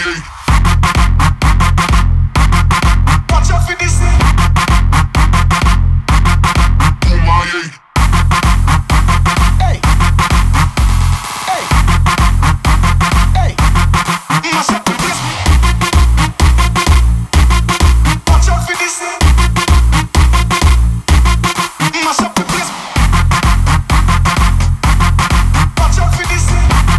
Watch out for this. Hey, hey, hey, mash up the place. Watch out for this. Mash up the place. Watch out for this.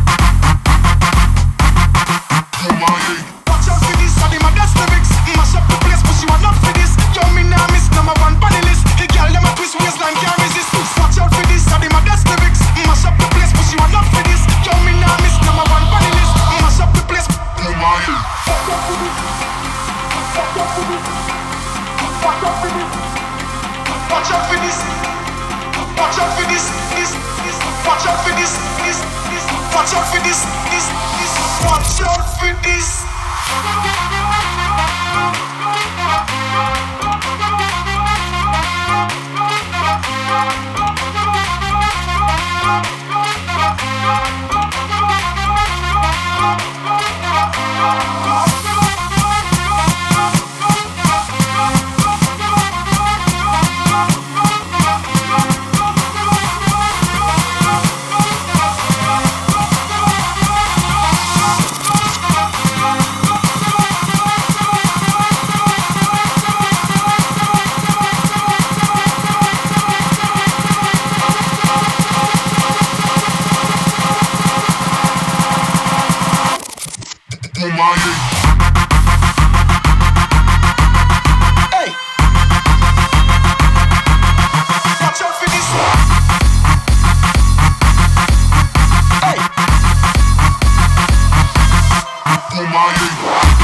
Watch out for this. I demand that's lyrics. Mash up the place, but you are not for this. Yo, me now miss number one bunny list. The girl them a twist waistline can't resist. Watch out for this. I demand that's lyrics. Mash up the place, but you are not for this. Yo, me now miss number one bunny list. Mash up the place. Watch out for this. Watch out for this. Watch out for this. Watch out for this. Watch out for this. Watch out for this. Watch out for this. Watch out for this. Hey, watch out for this. Hey,